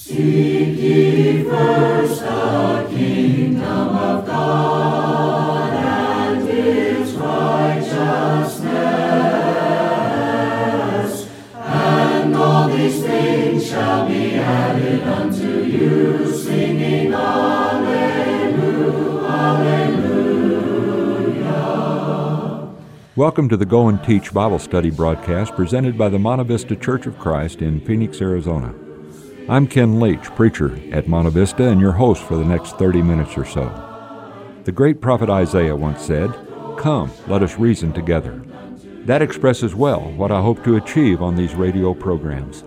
Seek ye first the kingdom of God and His righteousness, and all these things shall be added unto you, singing Alleluia, Alleluia. Welcome to the Go and Teach Bible Study broadcast presented by the Monte Vista Church of Christ in Phoenix, Arizona. I'm Ken Leach, preacher at Monte Vista, and your host for the next 30 minutes or so. The great prophet Isaiah once said, "Come, let us reason together." That expresses well what I hope to achieve on these radio programs.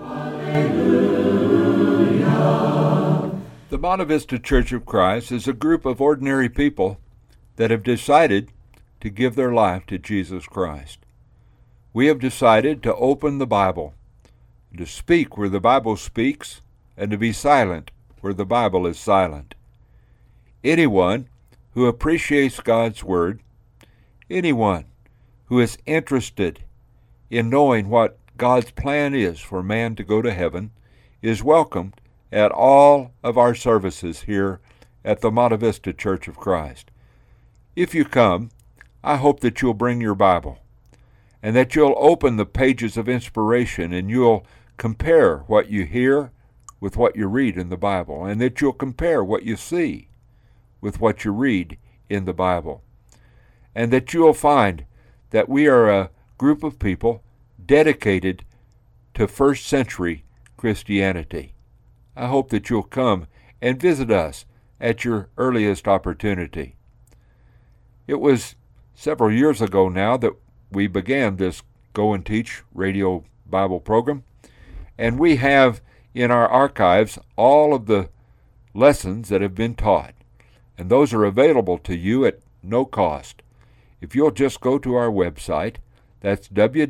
The Monte Vista Church of Christ is a group of ordinary people that have decided to give their life to Jesus Christ. We have decided to open the Bible, to speak where the Bible speaks, and to be silent where the Bible is silent. Anyone who appreciates God's Word, anyone who is interested in knowing what God's plan is for man to go to heaven, is welcomed at all of our services here at the Monte Vista Church of Christ. If you come, I hope that you'll bring your Bible, and that you'll open the pages of inspiration, and you'll compare what you hear with what you read in the Bible, and that you'll compare what you see with what you read in the Bible, and that you'll find that we are a group of people dedicated to first century Christianity. I hope that you'll come and visit us at your earliest opportunity. It was several years ago now that we began this Go and Teach radio Bible program, and we have in our archives all of the lessons that have been taught, and those are available to you at no cost. If you'll just go to our website, that's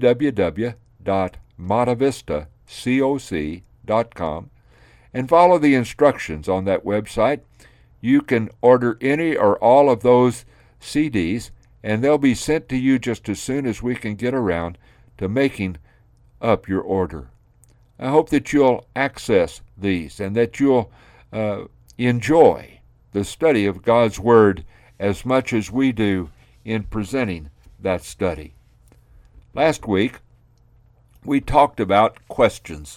www.montevistacoc.com, and follow the instructions on that website, you can order any or all of those CDs, and they'll be sent to you just as soon as we can get around to making up your order. I hope that you'll access these and that you'll enjoy the study of God's Word as much as we do in presenting that study. Last week, we talked about questions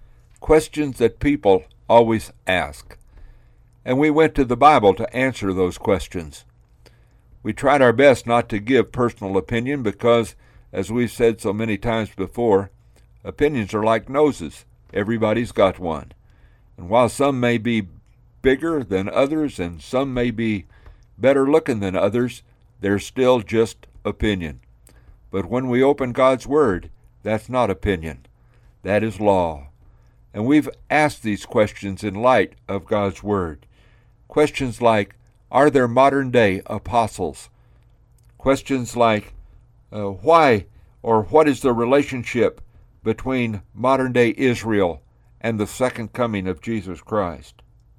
that people always ask, and we went to the Bible to answer those questions. We tried our best not to give personal opinion because, as we've said so many times before, opinions are like noses. Everybody's got one. And while some may be bigger than others and some may be better looking than others, they're still just opinion. But when we open God's Word, that's not opinion. That is law. And we've asked these questions in light of God's Word. Questions like, are there modern-day apostles? Questions like, why or what is the relationship between modern-day Israel and the second coming of Jesus Christ?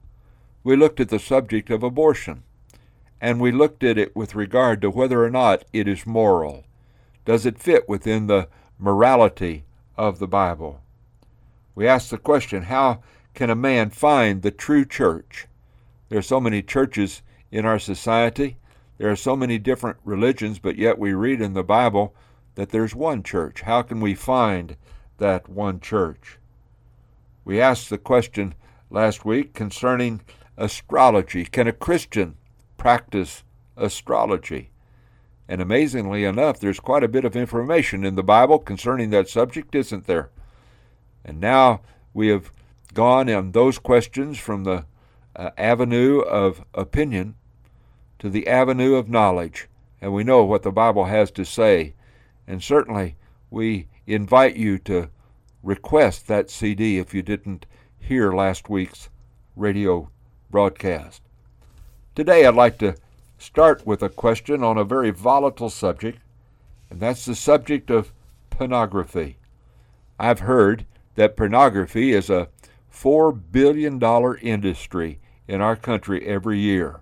We looked at the subject of abortion, and we looked at it with regard to whether or not it is moral. Does it fit within the morality of the Bible? We asked the question, how can a man find the true church? There are so many churches in our society. There are so many different religions, but yet we read in the Bible that there's one church. How can we find that one church? We asked the question last week concerning astrology. Can a Christian practice astrology? And amazingly enough, there's quite a bit of information in the Bible concerning that subject, isn't there? And now we have gone on those questions from the avenue of opinion to the avenue of knowledge, and we know what the Bible has to say. And certainly we invite you to request that CD if you didn't hear last week's radio broadcast. Today I'd like to start with a question on a very volatile subject, and that's the subject of pornography. I've heard that pornography is a $4 billion industry in our country every year.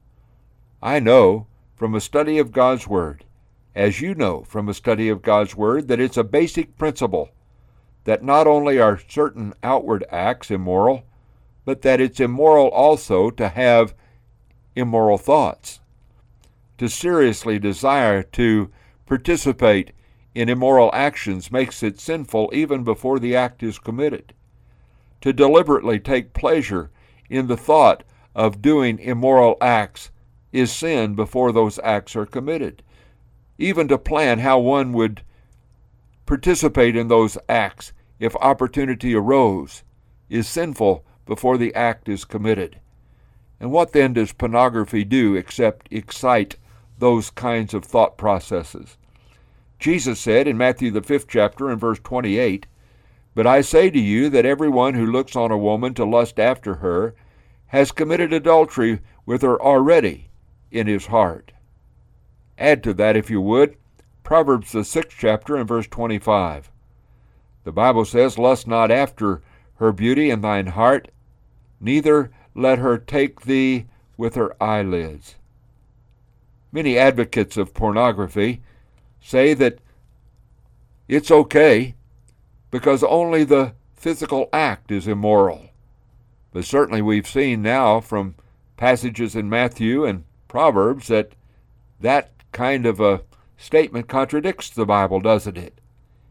I know from a study of God's Word, as you know from a study of God's Word, that it's a basic principle that not only are certain outward acts immoral, but that it's immoral also to have immoral thoughts. To seriously desire to participate in immoral actions makes it sinful even before the act is committed. To deliberately take pleasure in the thought of doing immoral acts is sin before those acts are committed. Even to plan how one would participate in those acts if opportunity arose is sinful before the act is committed. And what then does pornography do except excite those kinds of thought processes? Jesus said in Matthew the 5th chapter and verse 28, "But I say to you that everyone who looks on a woman to lust after her has committed adultery with her already in his heart." Add to that, if you would, Proverbs the 6th chapter and verse 25. The Bible says, "Lust not after her beauty in thine heart, neither let her take thee with her eyelids." Many advocates of pornography say that it's okay because only the physical act is immoral. But certainly we've seen now from passages in Matthew and Proverbs that kind of a statement contradicts the Bible, doesn't it?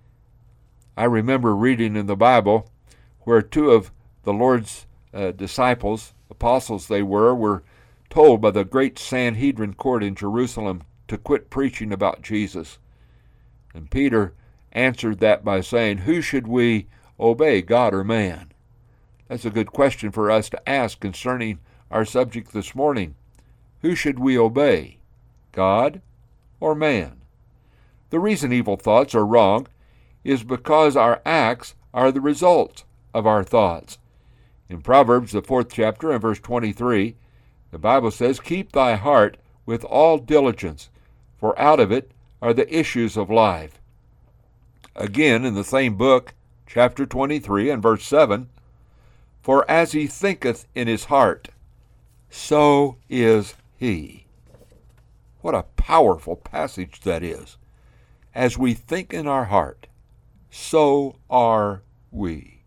I remember reading in the Bible where two of the Lord's disciples, apostles they were told by the great Sanhedrin court in Jerusalem to quit preaching about Jesus. And Peter answered that by saying, "Who should we obey, God or man?" That's a good question for us to ask concerning our subject this morning. Who should we obey, God or man? The reason evil thoughts are wrong is because our acts are the result of our thoughts. In Proverbs, the 4th chapter and verse 23, the Bible says, "Keep thy heart with all diligence, for out of it are the issues of life." Again, in the same book, chapter 23 and verse 7, "For as he thinketh in his heart, so is he." What a powerful passage that is. As we think in our heart, so are we.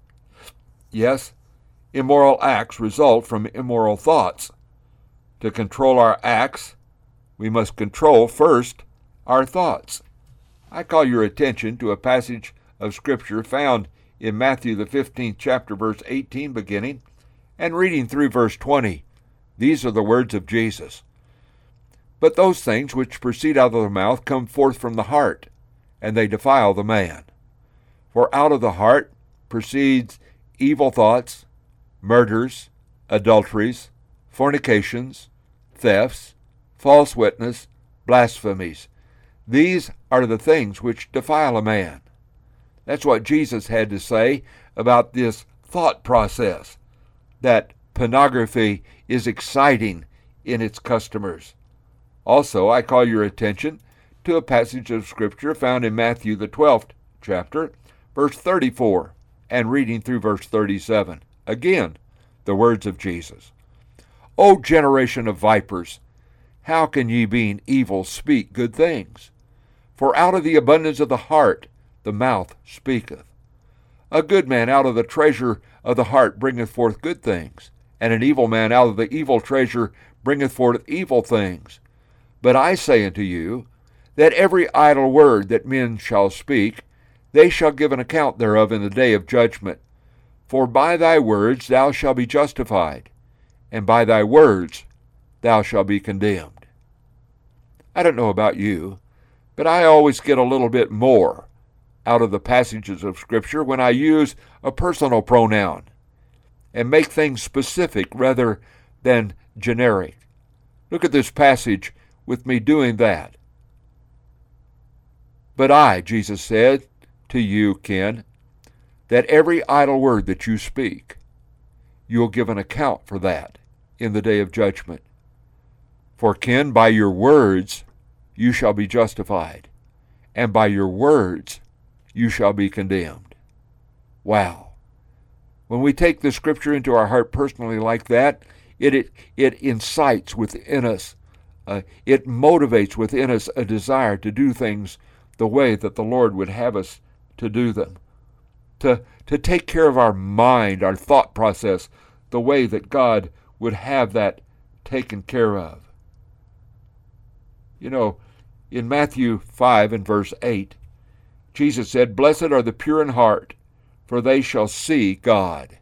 Yes, immoral acts result from immoral thoughts. To control our acts, we must control first our thoughts. I call your attention to a passage of Scripture found in Matthew the 15th chapter, verse 18 beginning, and reading through verse 20. These are the words of Jesus. "But those things which proceed out of the mouth come forth from the heart, and they defile the man. For out of the heart proceeds evil thoughts, murders, adulteries, fornications, thefts, false witness, blasphemies. These are the things which defile a man." That's what Jesus had to say about this thought process, that pornography is exciting in its customers. Also, I call your attention to a passage of Scripture found in Matthew the 12th chapter, verse 34, and reading through verse 37. Again, the words of Jesus. "O generation of vipers, how can ye, being evil, speak good things? For out of the abundance of the heart the mouth speaketh. A good man out of the treasure of the heart bringeth forth good things, and an evil man out of the evil treasure bringeth forth evil things. But I say unto you, that every idle word that men shall speak, they shall give an account thereof in the day of judgment. For by thy words thou shalt be justified, and by thy words thou shalt be condemned." I don't know about you, but I always get a little bit more out of the passages of Scripture when I use a personal pronoun and make things specific rather than generic. Look at this passage with me doing that. "But I," Jesus said to you, Ken, "that every idle word that you speak, you'll give an account for that in the day of judgment. For, Ken, by your words you shall be justified, and by your words you shall be condemned." Wow. When we take the Scripture into our heart personally like that, it incites within us, it motivates within us a desire to do things the way that the Lord would have us to do them, to take care of our mind, our thought process, the way that God would have that taken care of. You know, in Matthew 5 and verse 8, Jesus said, "Blessed are the pure in heart, for they shall see God."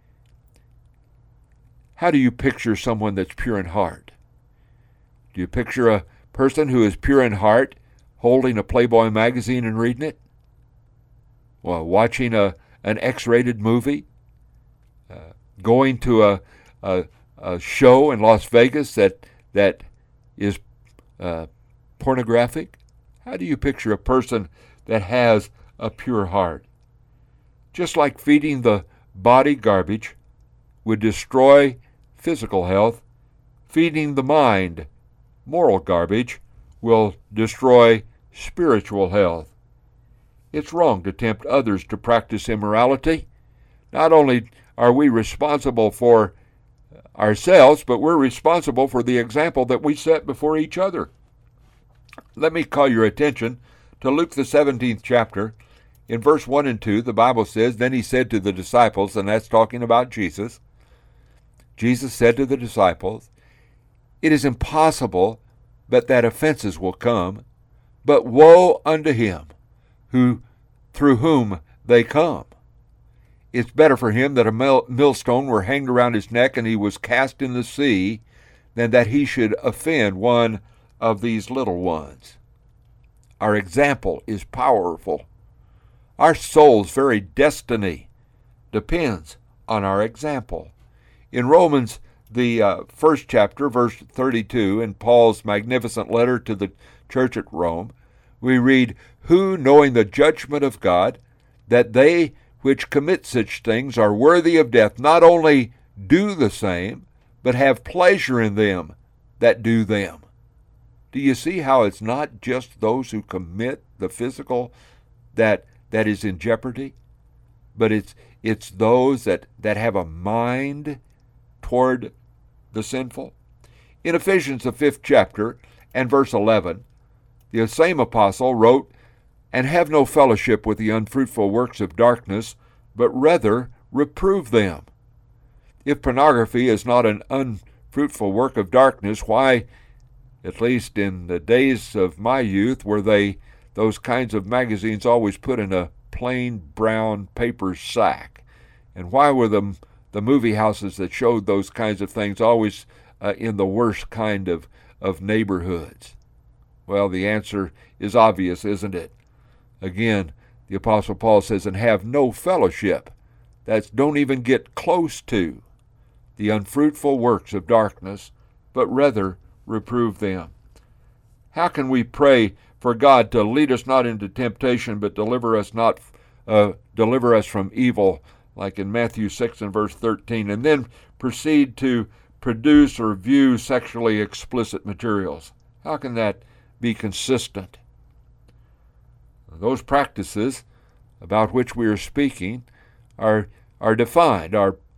How do you picture someone that's pure in heart? Do you picture a person who is pure in heart holding a Playboy magazine and reading it? Well, watching an X-rated movie? Going to a show in Las Vegas that is pornographic? How do you picture a person that has a pure heart? Just like feeding the body garbage would destroy physical health, feeding the mind moral garbage will destroy spiritual health. It's wrong to tempt others to practice immorality. Not only are we responsible for ourselves, but we're responsible for the example that we set before each other. Let me call your attention to Luke the 17th chapter. In verse 1 and 2, the Bible says, "Then he said to the disciples," and that's talking about Jesus. Jesus said to the disciples, "It is impossible but that offenses will come, but woe unto him through whom they come. It's better for him that a millstone were hanged around his neck and he was cast in the sea, than that he should offend one of these little ones." Our example is powerful. Our soul's very destiny depends on our example. In Romans, the first chapter, verse 32, in Paul's magnificent letter to the church at Rome, we read, "Who, knowing the judgment of God, that they which commit such things are worthy of death, not only do the same, but have pleasure in them that do them." Do you see how it's not just those who commit the physical that is in jeopardy, but it's those that have a mind toward the sinful? In Ephesians, the 5th chapter, and verse 11, the same apostle wrote, "And have no fellowship with the unfruitful works of darkness, but rather reprove them." If pornography is not an unfruitful work of darkness, why, at least in the days of my youth, were those kinds of magazines always put in a plain brown paper sack? And why were the movie houses that showed those kinds of things always in the worst kind of neighborhoods? Well, the answer is obvious, isn't it? Again, the Apostle Paul says, "And have no fellowship." That's don't even get close to the unfruitful works of darkness, but rather reprove them. How can we pray for God to lead us not into temptation, but deliver us from evil, like in Matthew 6 and verse 13, and then proceed to produce or view sexually explicit materials? How can that be consistent? Those practices about which we are speaking are defined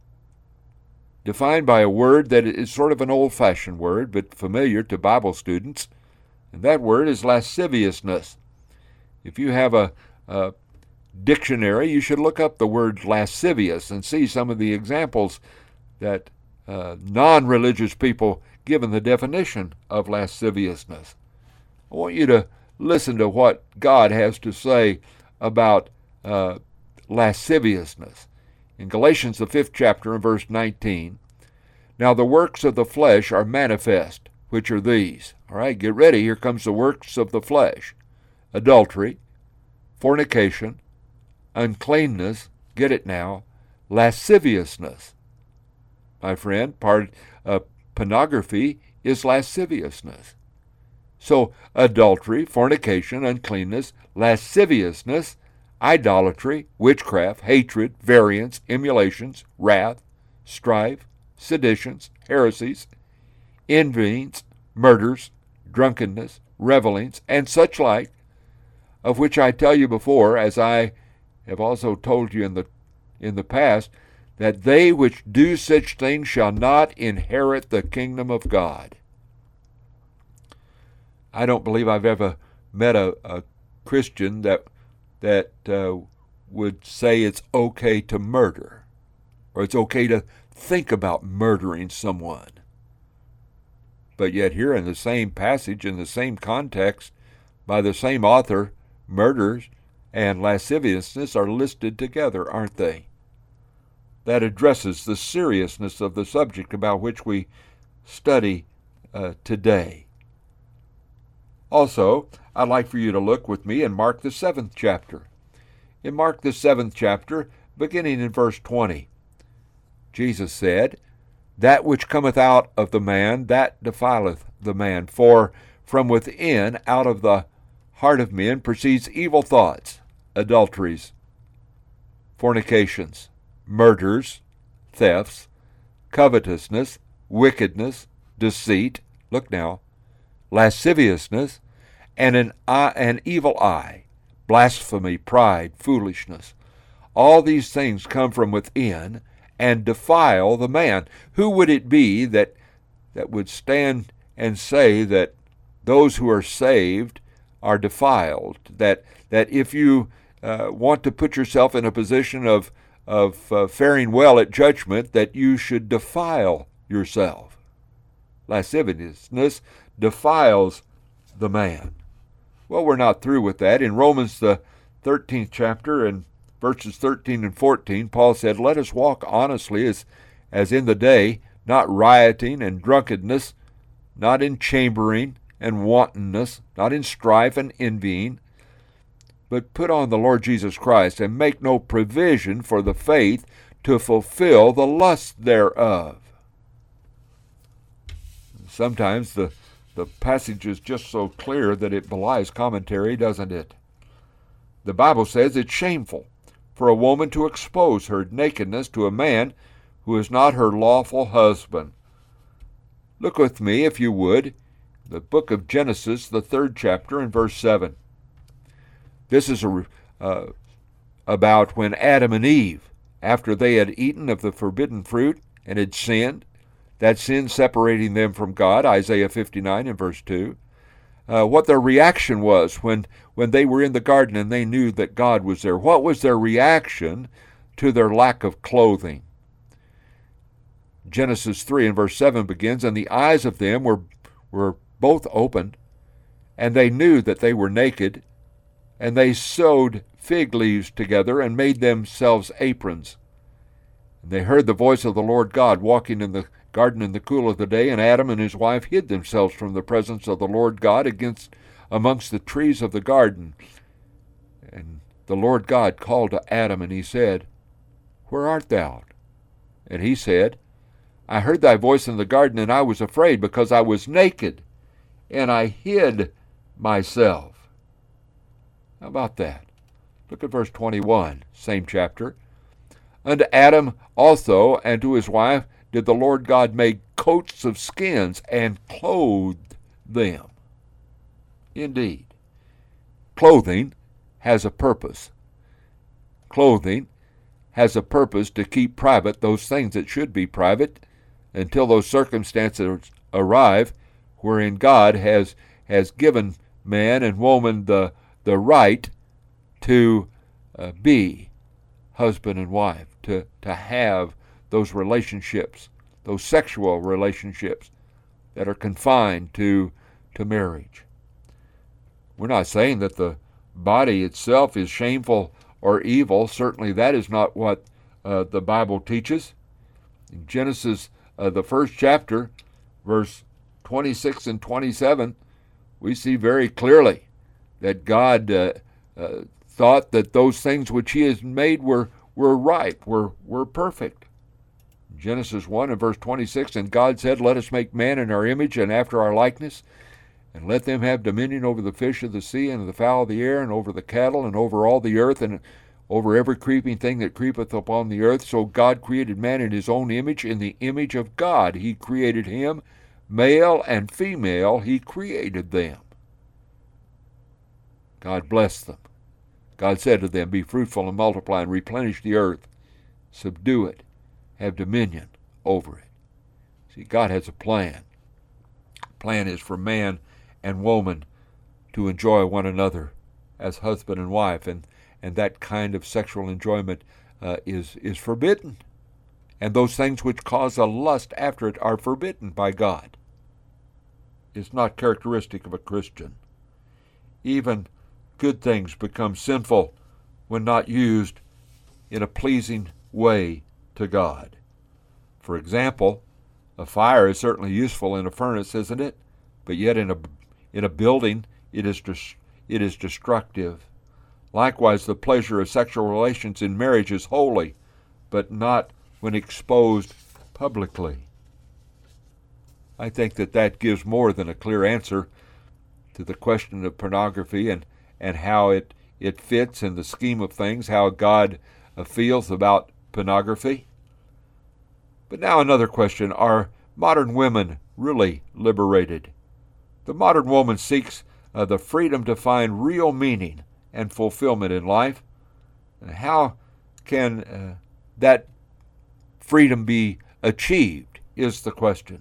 by a word that is sort of an old-fashioned word, but familiar to Bible students, and that word is lasciviousness. If you have a dictionary, you should look up the word lascivious and see some of the examples that non-religious people give in the definition of lasciviousness. I want you to listen to what God has to say about lasciviousness. In Galatians, the 5th chapter, and verse 19, "Now the works of the flesh are manifest, which are these." All right, get ready. Here comes the works of the flesh: adultery, fornication, uncleanness, get it now, lasciviousness. My friend, pornography is lasciviousness. So adultery, fornication, uncleanness, lasciviousness, idolatry, witchcraft, hatred, variance, emulations, wrath, strife, seditions, heresies, envyings, murders, drunkenness, revelings, and such like, of which I tell you before, as I have also told you in the past, that they which do such things shall not inherit the kingdom of God. I don't believe I've ever met a Christian that would say it's okay to murder, or it's okay to think about murdering someone. But yet here in the same passage, in the same context, by the same author, murders and lasciviousness are listed together, aren't they? That addresses the seriousness of the subject about which we study today. Also, I'd like for you to look with me in Mark the 7th chapter. In Mark the 7th chapter, beginning in verse 20, Jesus said, "That which cometh out of the man, that defileth the man. For from within, out of the heart of men, proceeds evil thoughts, adulteries, fornications, murders, thefts, covetousness, wickedness, deceit," look now, "lasciviousness, and an evil eye, blasphemy, pride, foolishness. All these things come from within and defile the man." Who would it be that would stand and say that those who are saved are defiled? That if you want to put yourself in a position of faring well at judgment, that you should defile yourself. Lasciviousness defiles the man. Well, we're not through with that. In Romans the 13th chapter and verses 13 and 14, Paul said, "Let us walk honestly as in the day, not rioting and drunkenness, not in chambering and wantonness, not in strife and envying, but put on the Lord Jesus Christ, and make no provision for the faith to fulfill the lust thereof." Sometimes the passage is just so clear that it belies commentary, doesn't it? The Bible says it's shameful for a woman to expose her nakedness to a man who is not her lawful husband. Look with me, if you would, the book of Genesis, the 3rd chapter, and verse 7. This is about when Adam and Eve, after they had eaten of the forbidden fruit and had sinned, that sin separating them from God, Isaiah 59 and verse 2, what their reaction was when they were in the garden and they knew that God was there. What was their reaction to their lack of clothing? Genesis 3 and verse 7 begins, "And the eyes of them were both opened, and they knew that they were naked, and they sewed fig leaves together and made themselves aprons. And they heard the voice of the Lord God walking in the garden in the cool of the day, and Adam and his wife hid themselves from the presence of the Lord God amongst the trees of the garden. And the Lord God called to Adam, and he said, Where art thou? And he said, I heard thy voice in the garden, and I was afraid, because I was naked, and I hid myself." How about that? Look at verse 21, same chapter. "Unto Adam also and to his wife did the Lord God make coats of skins, and clothed them." Indeed, clothing has a purpose. Clothing has a purpose to keep private those things that should be private until those circumstances arrive wherein God has given man and woman the right to be husband and wife, to have those relationships, those sexual relationships that are confined to marriage. We're not saying that the body itself is shameful or evil. Certainly that is not what the Bible teaches. In Genesis, the 1st chapter, verse 26 and 27, we see very clearly that God thought that those things which he has made were right, were perfect. Genesis 1 and verse 26, "And God said, Let us make man in our image and after our likeness, and let them have dominion over the fish of the sea and the fowl of the air, and over the cattle, and over all the earth, and over every creeping thing that creepeth upon the earth. So God created man in his own image. In the image of God he created him. Male and female he created them. God blessed them. God said to them, Be fruitful and multiply, and replenish the earth. Subdue it. Have dominion over it." See, God has a plan. The plan is for man and woman to enjoy one another as husband and wife, and that kind of sexual enjoyment is forbidden and those things which cause a lust after it are forbidden by God. It's not characteristic of a Christian. Even good things become sinful when not used in a pleasing way to God. For example, a fire is certainly useful in a furnace, isn't it? But yet in a building, it is destructive. Likewise, the pleasure of sexual relations in marriage is holy, but not when exposed publicly. I think that gives more than a clear answer to the question of pornography and how it fits in the scheme of things, how God feels about pornography. But now another question: are modern women really liberated? The modern woman seeks the freedom to find real meaning and fulfillment in life. And how can that freedom be achieved is the question.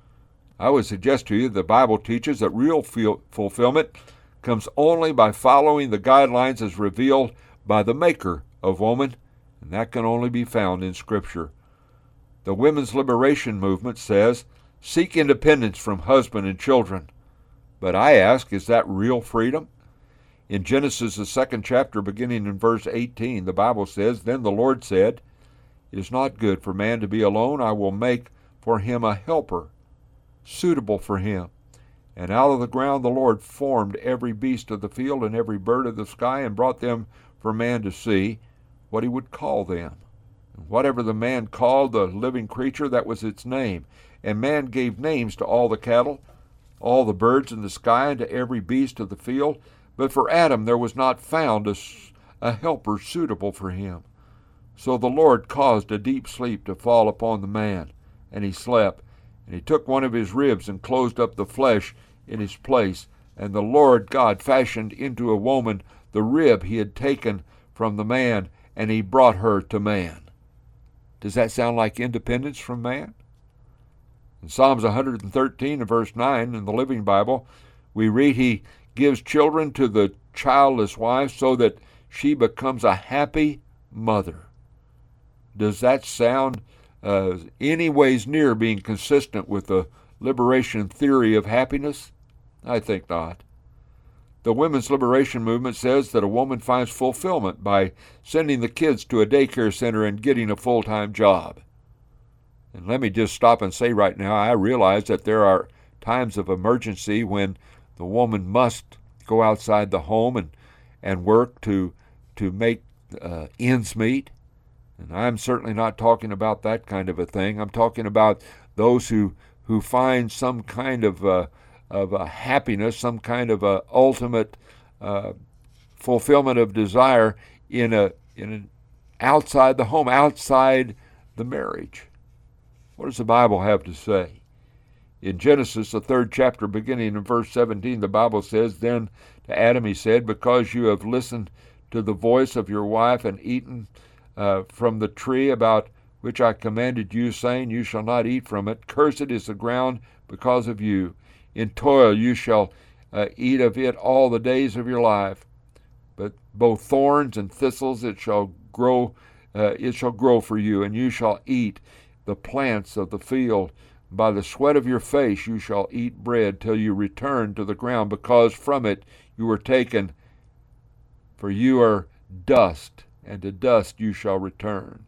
I would suggest to you the Bible teaches that real fulfillment comes only by following the guidelines as revealed by the Maker of woman, and that can only be found in Scripture. The women's liberation movement says, seek independence from husband and children. But I ask, is that real freedom? In Genesis, the 2nd chapter, beginning in verse 18, the Bible says, Then the Lord said, It is not good for man to be alone. I will make for him a helper, suitable for him. And out of the ground the Lord formed every beast of the field and every bird of the sky, and brought them for man to see what he would call them. And whatever the man called the living creature, that was its name. And man gave names to all the cattle, all the birds in the sky, and to every beast of the field. But for Adam there was not found a helper suitable for him. So the Lord caused a deep sleep to fall upon the man, and he slept. And he took one of his ribs and closed up the flesh in his place. And the Lord God fashioned into a woman the rib he had taken from the man, and he brought her to man. Does that sound like independence from man? In Psalms 113 and verse 9 in the Living Bible, we read, He gives children to the childless wife so that she becomes a happy mother. Does that sound any ways near being consistent with the liberation theory of happiness? I think not. The women's liberation movement says that a woman finds fulfillment by sending the kids to a daycare center and getting a full-time job. And let me just stop and say right now, I realize that there are times of emergency when the woman must go outside the home and work to make ends meet. And I'm certainly not talking about that kind of a thing. I'm talking about those who find some kind of a happiness, some kind of a ultimate fulfillment of desire in an outside the home, outside the marriage. What does the Bible have to say? In Genesis, the 3rd chapter, beginning in verse 17, the Bible says, Then to Adam he said, Because you have listened to the voice of your wife and eaten from the tree about which I commanded you, saying, You shall not eat from it. Cursed is the ground because of you. In toil you shall eat of it all the days of your life. But both thorns and thistles it shall grow for you, and you shall eat the plants of the field. By the sweat of your face you shall eat bread till you return to the ground, because from it you were taken. For you are dust, and to dust you shall return.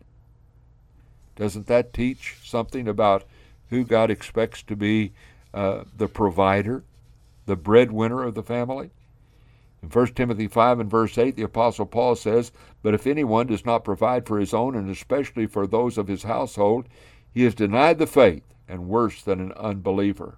Doesn't that teach something about who God expects to be the provider, the breadwinner of the family? In 1 Timothy 5 and verse 8, the Apostle Paul says, But if anyone does not provide for his own, and especially for those of his household, he has denied the faith, and worse than an unbeliever.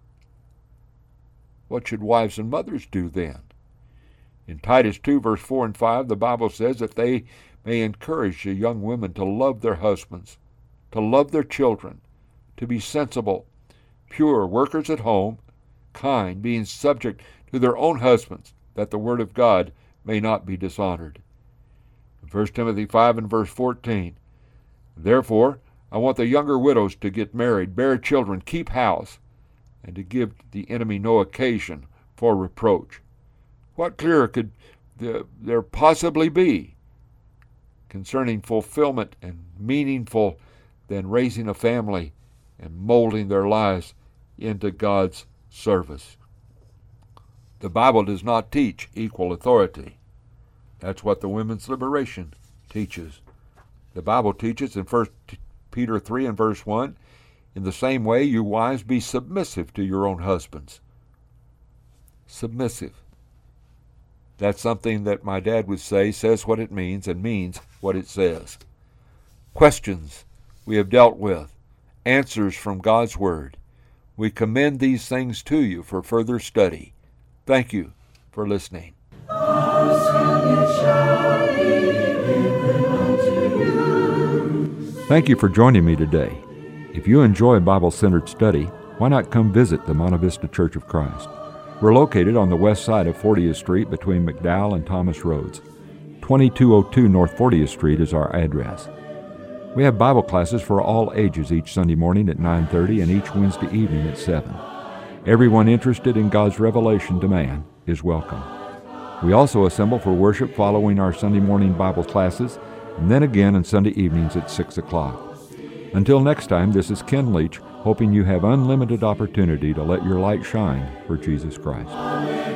What should wives and mothers do then? In Titus 2 verse 4 and 5, the Bible says that they may encourage the young women to love their husbands, to love their children, to be sensible, pure, workers at home, kind, being subject to their own husbands, that the word of God may not be dishonored. In 1 Timothy 5 and verse 14, Therefore, I want the younger widows to get married, bear children, keep house, and to give the enemy no occasion for reproach. What clearer could there possibly be concerning fulfillment and meaningful than raising a family and molding their lives into God's service. The Bible does not teach equal authority. That's what the women's liberation teaches. The Bible teaches in 1 Peter 3 and verse 1, in the same way, you wives, be submissive to your own husbands. Submissive. That's something that my dad would say, says what it means and means what it says. Questions we have dealt with. Answers from God's Word. We commend these things to you for further study. Thank you for listening. Thank you for joining me today. If you enjoy Bible-centered study, why not come visit the Monte Vista Church of Christ? We're located on the west side of 40th Street between McDowell and Thomas Roads. 2202 North 40th Street is our address. We have Bible classes for all ages each Sunday morning at 9:30 and each Wednesday evening at 7. Everyone interested in God's revelation to man is welcome. We also assemble for worship following our Sunday morning Bible classes and then again on Sunday evenings at 6 o'clock. Until next time, this is Ken Leach, hoping you have unlimited opportunity to let your light shine for Jesus Christ.